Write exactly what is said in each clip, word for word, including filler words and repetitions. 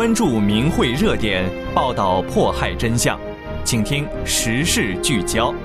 关注名讳热点，报道迫害真相，请听时事聚焦。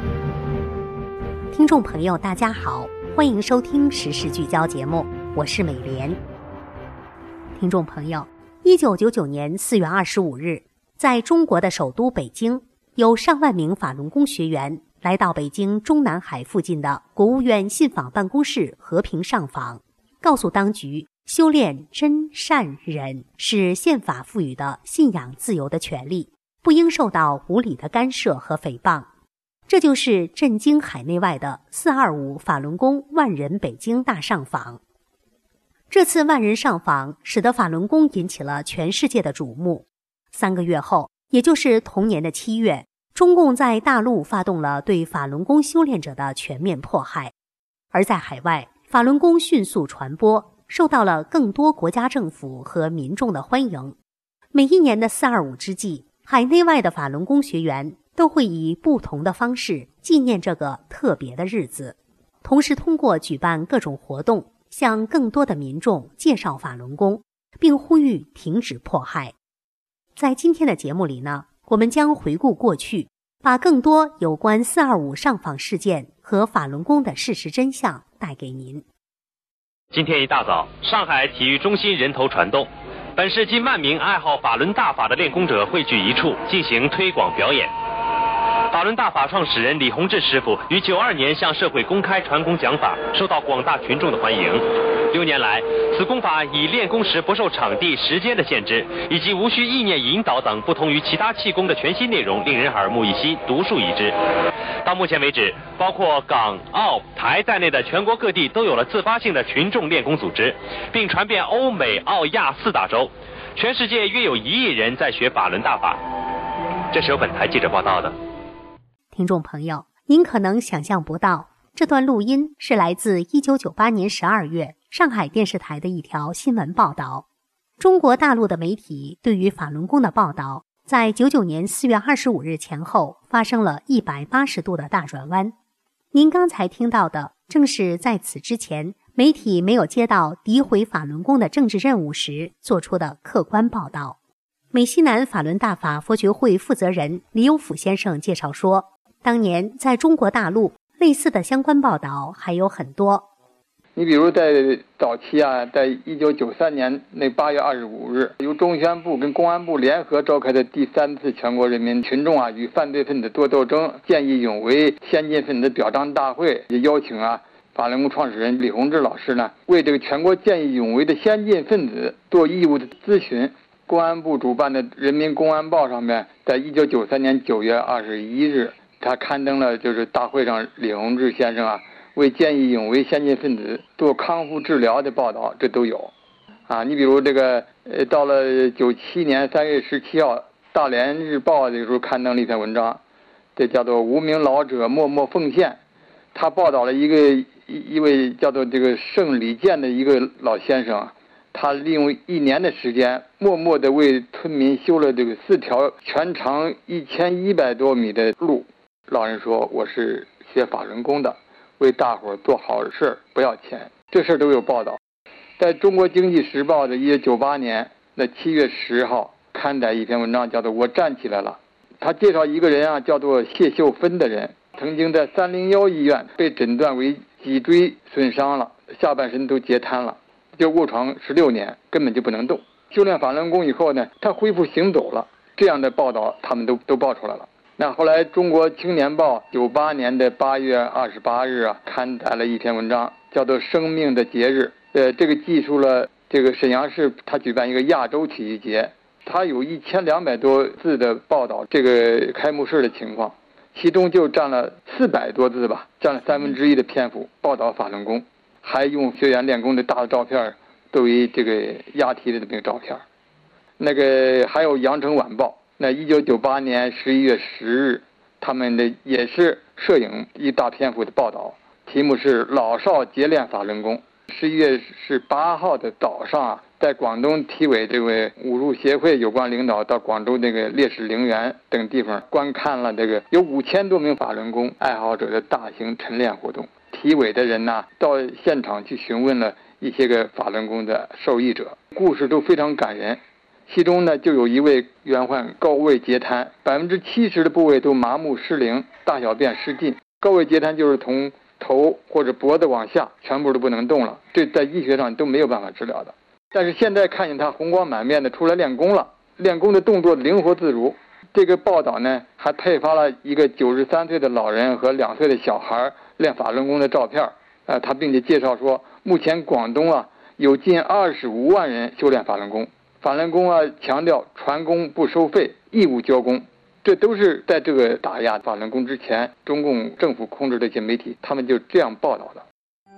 听众朋友大家好，欢迎收听时事聚焦节目，我是美莲。听众朋友，一九九九年四月二十五日，在中国的首都北京，有上万名法轮功学员来到北京中南海附近的国务院信访办公室和平上访，告诉当局修炼真善忍是宪法赋予的信仰自由的权利，不应受到无理的干涉和诽谤。这就是震惊海内外的四二五法轮功万人北京大上访。这次万人上访使得法轮功引起了全世界的瞩目。三个月后，也就是同年的七月，中共在大陆发动了对法轮功修炼者的全面迫害。而在海外，法轮功迅速传播，受到了更多国家政府和民众的欢迎。每一年的四二五之际，海内外的法轮功学员都会以不同的方式纪念这个特别的日子，同时通过举办各种活动，向更多的民众介绍法轮功，并呼吁停止迫害。在今天的节目里呢，我们将回顾过去，把更多有关四二五上访事件和法轮功的事实真相带给您。 今天一大早，上海体育中心人头攒动，本市近万名爱好法轮大法的练功者汇聚一处进行推广表演。法轮大法创始人李洪志师傅于九二年向社会公开传功讲法，受到广大群众的欢迎。六年来，此功法以练功时不受场地、时间的限制，以及无需意念引导等不同于其他气功的全新内容，令人耳目一新、独树一帜。到目前为止，包括港、澳、台在内的全国各地都有了自发性的群众练功组织，并传遍欧美、澳、亚四大洲。全世界约有一亿人在学法轮大法。这是由本台记者报道的。 听众朋友，您可能想象不到，这段录音是来自一九九八年十二月上海电视台的一条新闻报道。中国大陆的媒体对于法轮功的报道，在九九年四月二十五日前后发生了一百八十度的大转弯。您刚才听到的，正是在此之前媒体没有接到诋毁法轮功的政治任务时做出的客观报道。美西南法轮大法佛学会负责人李有甫先生介绍说，当年在中国大陆类似的相关报道还有很多。 你比如在早期啊，在一九九三年那八月二十五日，由中宣部跟公安部联合召开的第三次全国人民群众啊与犯罪分子多斗争、见义勇为先进分子表彰大会，也邀请啊法轮功创始人李洪志老师呢，为这个全国见义勇为的先进分子做义务的咨询。公安部主办的《人民公安报》上面，在一九九三年九月二十一日，他刊登了就是大会上李洪志先生啊为见义勇为先进分子做康复治疗的报道，这都有啊。你比如这个呃，到了九七年三月十七号，《大连日报》这个时候刊登了一篇文章，这叫做无名老者默默奉献。他报道了一个一一位叫做这个盛李健的一个老先生，他利用一年的时间，默默地为村民修了这个四条全长一千一百多米的路。老人说，我是学法轮功的，为大伙儿做好事不要钱，这事儿都有报道。在中国经济时报的一九九八年的七月十号刊载一篇文章，叫做《我站起来了》。他介绍一个人啊，叫做谢秀芬的人，曾经在三零幺医院被诊断为脊椎损伤了，下半身都截瘫了，就卧床十六年，根本就不能动。修炼法轮功以后呢，他恢复行走了。这样的报道他们都都报出来了。那后来中国青年报九八年的八月二十八日啊，刊载了一篇文章，叫做《生命的节日》。呃，这个记述了这个沈阳市他举办一个亚洲体育节，他有一千两百多字的报道这个开幕式的情况，其中就占了四百多字吧，占了三分之一的篇幅报道法轮功，还用学员练功的大的照片作为这个押题的这个照片。那个还有羊城晚报，那一九九八年十一月十日，他们的也是摄影一大篇幅的报道，题目是老少结练法轮功。十一月是八号的早上啊，在广东体委这位武术协会有关领导到广州这个烈士陵园等地方观看了这个有五千多名法轮功爱好者的大型晨练活动。体委的人呢，到现场去询问了一些个法轮功的受益者，故事都非常感人。 其中呢就有一位原患高位截瘫，百分之七十的部位都麻木失灵，大小便失禁。高位截瘫就是从头或者脖子往下全部都不能动了，这在医学上都没有办法治疗的。但是现在看见他红光满面的出来练功了，练功的动作灵活自如。这个报道呢还配发了一个九十三岁的老人和两岁的小孩练法轮功的照片，呃，他并且介绍说，目前广东啊有近二十五万人修炼法轮功。法轮功啊强调传功不收费，义务交功，这都是在这个打压法轮功之前，中共政府控制的一些媒体他们就这样报道的。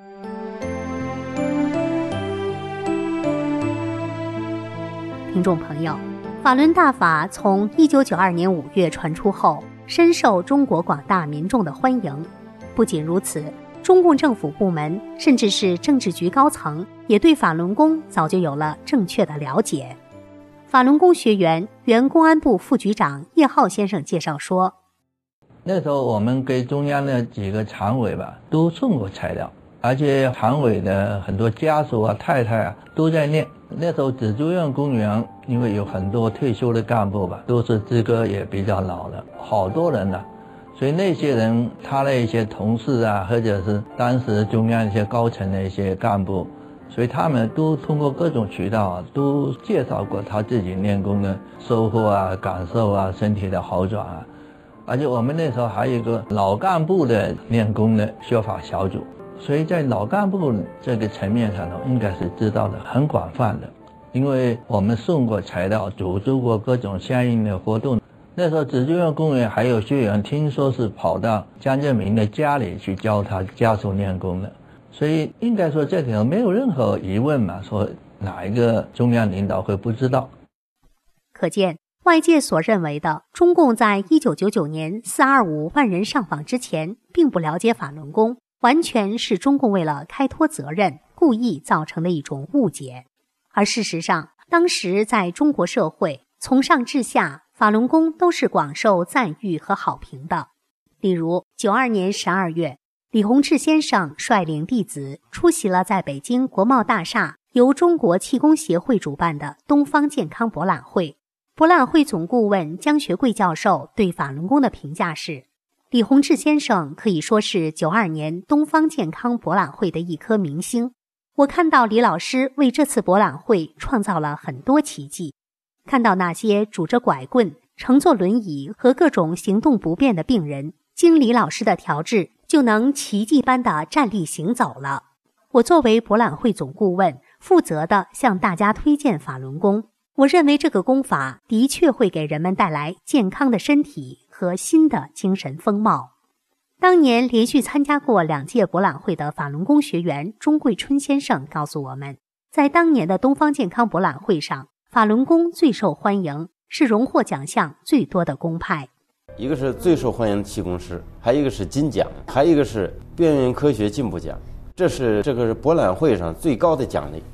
听众朋友，法轮大法从一九九二年五月传出后，深受中国广大民众的欢迎。不仅如此，中共政府部门甚至是政治局高层也对法轮功早就有了正确的了解。法轮功学员、原公安部副局长叶浩先生介绍说， 那时候我们给中央的几个常委吧都送过材料，而且常委的很多家属啊、太太啊都在念。那时候紫竹院公园因为有很多退休的干部吧，都是资格也比较老的，好多人呢、啊，所以那些人他的一些同事啊，或者是当时中央一些高层的一些干部，所以他们都通过各种渠道啊，都介绍过他自己练功的收获啊、感受啊、身体的好转啊。而且我们那时候还有一个老干部的练功的学法小组，所以在老干部这个层面上呢，应该是知道的很广泛的，因为我们送过材料，组织过各种相应的活动。那时候紫竹院公园还有学员听说是跑到江泽民的家里去教他家属练功的，所以应该说这个没有任何疑问嘛，说哪一个中央领导会不知道。 可见外界所认为的中共在一九九九年四二五万人上访之前并不了解法轮功，完全是中共为了开脱责任故意造成的一种误解。而事实上，当时在中国社会从上至下，法轮功都是广受赞誉和好评的。例如九二年十二月，李洪志先生率领弟子出席了在北京国贸大厦由中国气功协会主办的东方健康博览会。博览会总顾问江学贵教授对法轮功的评价是，李洪志先生可以说是九二年东方健康博览会的一颗明星。我看到李老师为这次博览会创造了很多奇迹，看到那些拄着拐棍、乘坐轮椅和各种行动不便的病人，经李老师的调治，就能奇迹般的站立行走了。我作为博览会总顾问，负责的向大家推荐法轮功。我认为这个功法的确会给人们带来健康的身体和新的精神风貌。当年连续参加过两届博览会的法轮功学员钟桂春先生告诉我们，在当年的东方健康博览会上，法轮功最受欢迎，是荣获奖项最多的功派。 一个是最受欢迎的气功师，还有一个是金奖，还有一个是边缘科学进步奖，这是这个是博览会上最高的奖励。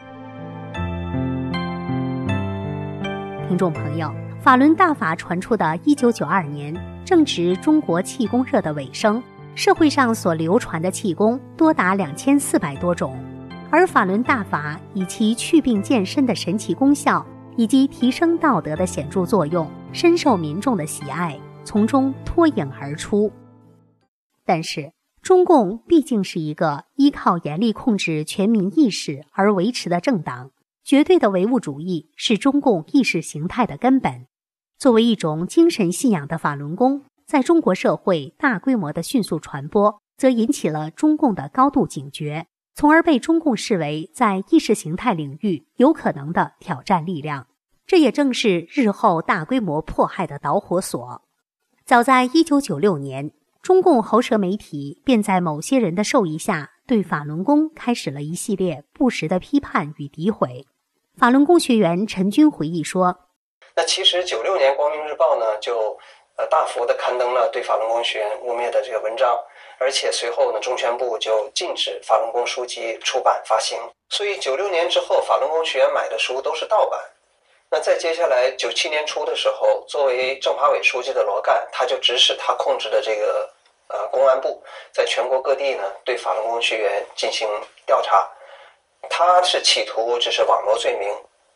听众朋友，法轮大法传出的一九九二年，正值中国气功热的尾声，社会上所流传的气功多达两千四百多种，而法轮大法以其祛病健身的神奇功效以及提升道德的显著作用，深受民众的喜爱，从中脱颖而出。但是中共毕竟是一个依靠严厉控制全民意识而维持的政党，绝对的唯物主义是中共意识形态的根本。作为一种精神信仰的法轮功，在中国社会大规模的迅速传播，则引起了中共的高度警觉，从而被中共视为在意识形态领域有可能的挑战力量。这也正是日后大规模迫害的导火索。早在一九九六年，中共喉舌媒体便在某些人的授意下，对法轮功开始了一系列不实的批判与诋毁。法轮功学员陈军回忆说， 那其实九六年光明日报呢就呃大幅的刊登了对法轮功学员污蔑的这个文章，而且随后呢中宣部就禁止法轮功书籍出版发行，所以九六年之后法轮功学员买的书都是盗版。那在接下来九七年初的时候，作为政法委书记的罗干，他就指使他控制的这个呃公安部在全国各地呢对法轮功学员进行调查。他是企图这是网络罪名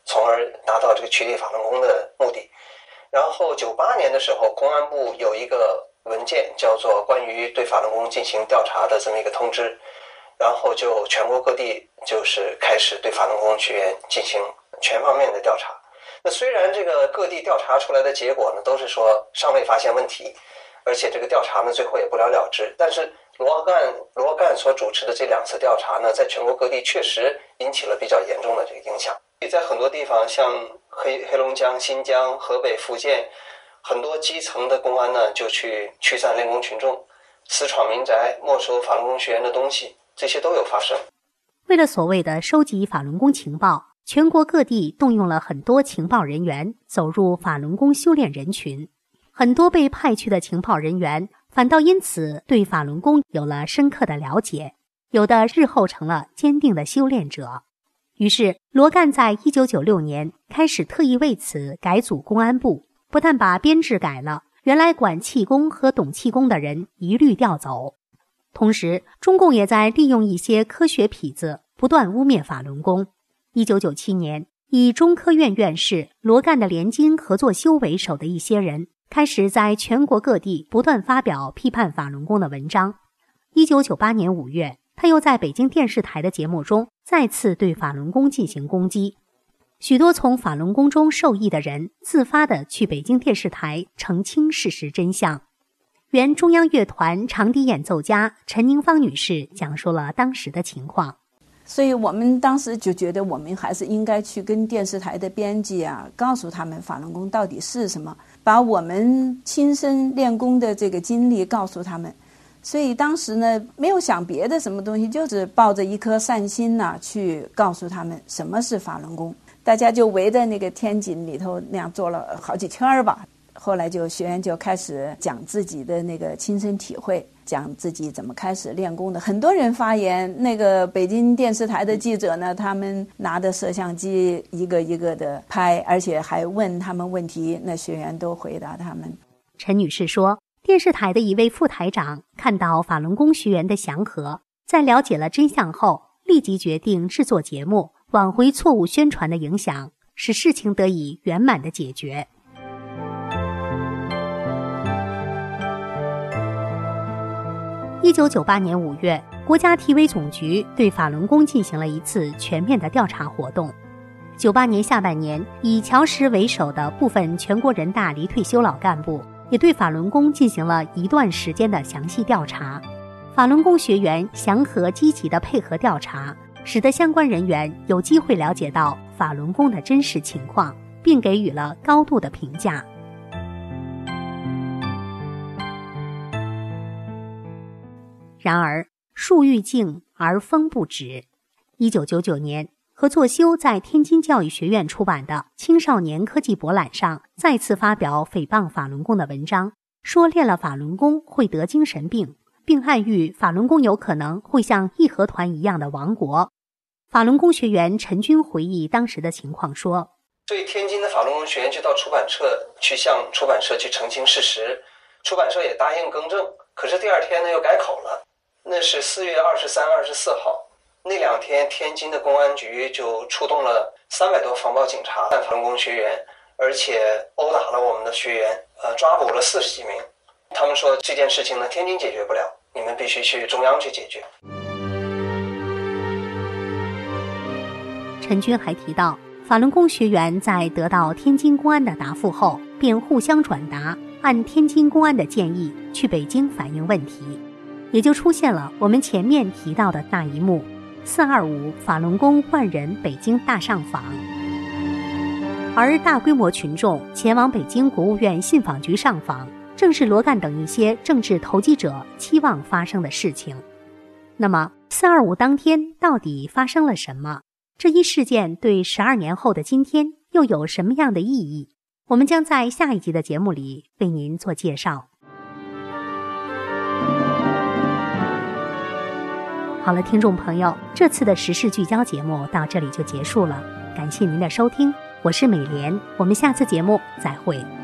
从而达到这个取缔法轮功的目的。然后九八年的时候，公安部有一个文件叫做关于对法轮功进行调查的这么一个通知，然后就全国各地就是开始对法轮功学员进行全方面的调查。那虽然这个各地调查出来的结果呢，都是说尚未发现问题，而且这个调查呢最后也不了了之，但是罗干罗干所主持的这两次调查呢，在全国各地确实引起了比较严重的这个影响。在很多地方，像黑黑龙江、新疆、河北、福建，很多基层的公安呢就去驱散练功群众，私闯民宅，没收法轮功学员的东西，这些都有发生。 为了所谓的收集法轮功情报，全国各地动用了很多情报人员走入法轮功修炼人群，很多被派去的情报人员反倒因此对法轮功有了深刻的了解，有的日后成了坚定的修炼者。于是罗干在一九九六年开始特意为此改组公安部，不但把编制改了，原来管气功和懂气功的人一律调走。同时中共也在利用一些科学痞子不断污蔑法轮功。一九九七年，以中科院院士罗干的联经合作修为首的一些人开始在全国各地不断发表批判法轮功的文章。一九九八年五月，他又在北京电视台的节目中再次对法轮功进行攻击。许多从法轮功中受益的人自发地去北京电视台澄清事实真相。原中央乐团长笛演奏家陈宁芳女士讲述了当时的情况。 所以我们当时就觉得我们还是应该去跟电视台的编辑啊，告诉他们法轮功到底是什么，把我们亲身练功的这个经历告诉他们。所以当时呢，没有想别的什么东西，就是抱着一颗善心呐、啊，去告诉他们什么是法轮功。大家就围在那个天井里头那样做了好几圈吧。后来就学员就开始讲自己的那个亲身体会，讲自己怎么开始练功的。很多人发言，那个北京电视台的记者呢，他们拿着摄像机一个一个的拍，而且还问他们问题，那学员都回答他们。 陈女士说，电视台的一位副台长看到法轮功学员的祥和，在了解了真相后，立即决定制作节目，挽回错误宣传的影响，使事情得以圆满的解决。一九九八年五月，国家体委总局对法轮功进行了一次全面的调查活动。九八年下半年，以乔石为首的部分全国人大离退休老干部也对法轮功进行了一段时间的详细调查。法轮功学员祥和积极的配合调查，使得相关人员有机会了解到法轮功的真实情况，并给予了高度的评价。然而树欲静而风不止。一九九九年，何作修在天津教育学院出版的《青少年科技博览》上再次发表诽谤法轮功的文章，说练了法轮功会得精神病，并暗喻法轮功有可能会像义和团一样的亡国。法轮功学员陈军回忆当时的情况说， 所以天津的法轮功学员就到出版社去向出版社去澄清事实，出版社也答应更正，可是第二天呢又改口了。那是四月二十三、二十四号，那两天天津的公安局就出动了三百多防暴警察法轮功学员，而且殴打了我们的学员，呃，抓捕了四十几名。他们说这件事情呢，天津解决不了，你们必须去中央去解决。 陈军还提到，法轮功学员在得到天津公安的答复后，便互相转达，按天津公安的建议去北京反映问题。也就出现了我们前面提到的那一幕，四二五法轮功万人北京大上访。而大规模群众前往北京国务院信访局上访，正是罗干等一些政治投机者期望发生的事情。那么四二五当天到底发生了什么？这一事件对十二年后的今天又有什么样的意义？我们将在下一集的节目里为您做介绍。好了，听众朋友，这次的时事聚焦节目到这里就结束了，感谢您的收听，我是美莲，我们下次节目再会。